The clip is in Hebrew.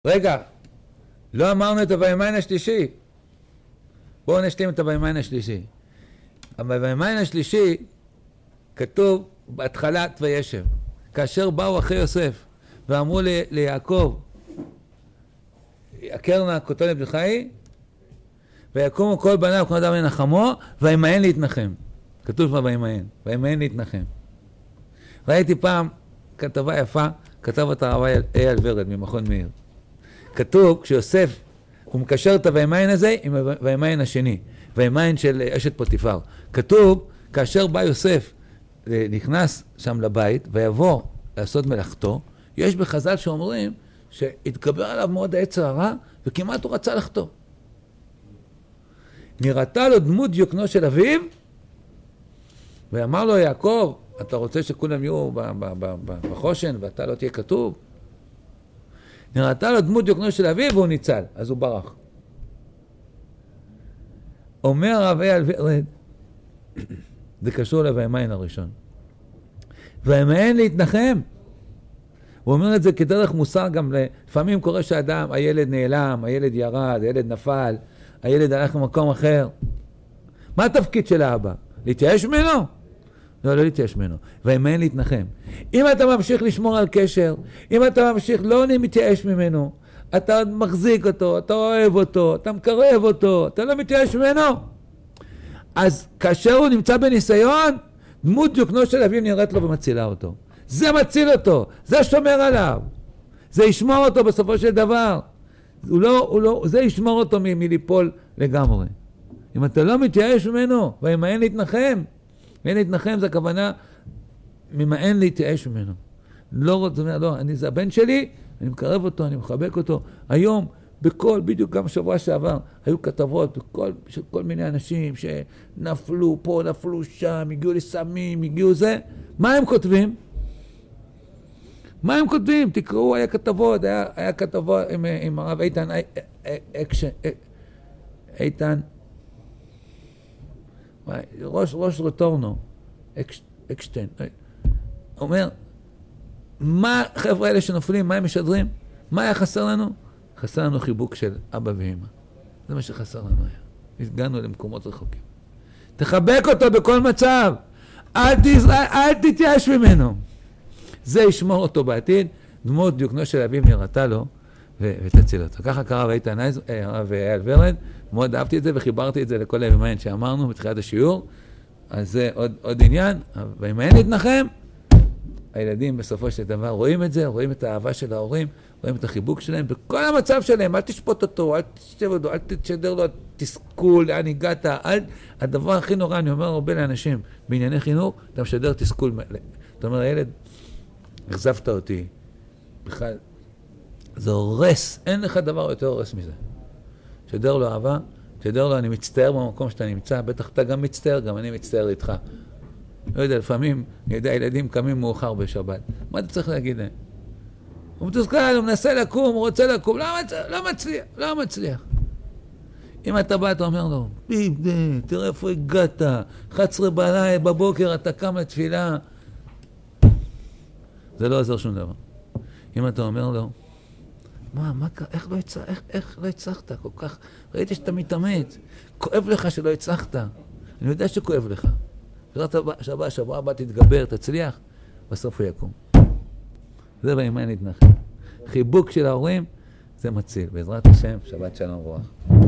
רגע, לא אמרנו את הוימיין השלישי. בואו נשלים את הוימיין השלישי. הוימיין השלישי כתוב בהתחלת וישב. כאשר באו אחרי יוסף ואמרו ליעקב, עקר נא כותו לבנך היא, ויקומו כל בניו כל אדם לנחמו, וימיין להתנחם. כתוב כבר וימיין להתנחם. ראיתי פעם כתבה יפה, כתב אותה הרב אייל ורד ממכון מאיר. כתוב, כשיוסף, הוא מקשר את הוימיין הזה עם הוימיין השני, הוימיין של אשת פוטיפר. כתוב, כאשר בא יוסף, נכנס שם לבית, ויבוא לעשות מלאכתו, יש בחז"ל שאומרים, שהתגבר עליו מאוד העצר הרע, וכמעט הוא רצה לחטוא. נראתה לו דמות דיוקנו של אביו, ואמר לו יעקב, אתה רוצה שכולם יהיו בחושן, ואתה לא תהיה כתוב? נראתה לו דמות דיוקנו של אביו, והוא ניצל, אז הוא ברח. אומר הרב אייל ורד, זה קשור לוימיין הראשון. וימיין להתנחם. הוא אומר את זה כדרך מוסר גם לפעמים קורה שהאדם, הילד נעלם, הילד ירד, הילד נפל, הילד הלך למקום אחר. מה התפקיד של האבא? להתייאש ממנו? לא להתייאש ממנו. וימיין להתנחם. אם אתה ממשיך לשמור על קשר, אם אתה ממשיך לא מתייאש ממנו, אתה מחזיק אותו, אתה אוהב אותו, אתה מקרב אותו, אתה לא מתייאש ממנו. אז כאשר הוא נמצא בניסיון, דמות דיוקנו של אביו נראית לו ומצילה אותו. זה מציל אותו, זה שומר עליו. זה ישמור אותו בסופו של דבר. זה ישמור אותו מליפול לגמרי. אם אתה לא מתייאש ממנו, וימיין להתנחם. וימיין להתנחם זה הכוונה, ממאן להתייאש ממנו. זה הבן שלי, אני מקרב אותו, אני מחבק אותו. היום, בדיוק גם שבוע שעבר, היו כתבות של כל מיני אנשים שנפלו פה, נפלו שם, הגיעו לסמים, הגיעו זה. מה הם כותבים? מה הם כותבים? תקראו, היה כתבות עם הרב איתן, ראש רטורנו, אקשטיין, אומר, מה חבר'ה אלה שנופלים, מה הם משדרים? מה היה חסר לנו? חסר לנו חיבוק של אבא ואמא. זה מה שחסר לנו היה. הגענו למקומות רחוקים. תחבק אותו בכל מצב. אל תתייאש ממנו. זה ישמור אותו בעתיד. דמות דיוקנו של אביו נראתה לו ותציל אותו. ככה קרא הרב אייל ורד. מאוד אהבתי את זה וחיברתי את זה לכל הוימיין שאמרנו בתחילת השיעור. אז זה עוד עניין. וימיין להתנחם. הילדים בסופו של דבר רואים את זה, רואים את האהבה של ההורים, רואים את החיבוק שלהם, בכל המצב שלהם, אל תשפוט אותו, אל תשתב אותו, אל תשדר לו תסכול, לאן הגעת, הדבר הכי נורא, אני אומר הרבה לאנשים, בענייני חינוך, אתה משדר תסכול, אתה אומר, הילד, החזפת אותי, בכלל, זה הורס, אין לך דבר יותר הורס מזה. שדר לו אהבה, שדר לו, אני מצטער במקום שאתה נמצא, בטח אתה גם מצטער, גם אני מצטער איתך. לא יודע, לפעמים, אני יודע, ילדים קמים מאוחר בשבת. מה אתה צריך להגיד להם? הוא מתוסכל, הוא מנסה לקום, הוא רוצה לקום, לא מצליח. אם אתה בא, אתה אומר לו, תראה איפה הגעת, 11 בבוקר, אתה קם לתפילה. זה לא עזר שום דבר. אם אתה אומר לו, איך לא הצלחת כל כך? ראיתי שאתה מתאמץ, כואב לך שלא הצלחת. אני יודע שכואב לך. שבוע הבא תתגבר, תצליח, בסוף הוא יקום. זה וימיין להתנחם. חיבוק של ההורים, זה מציל. בעזרת השם, שבת שלום רוח.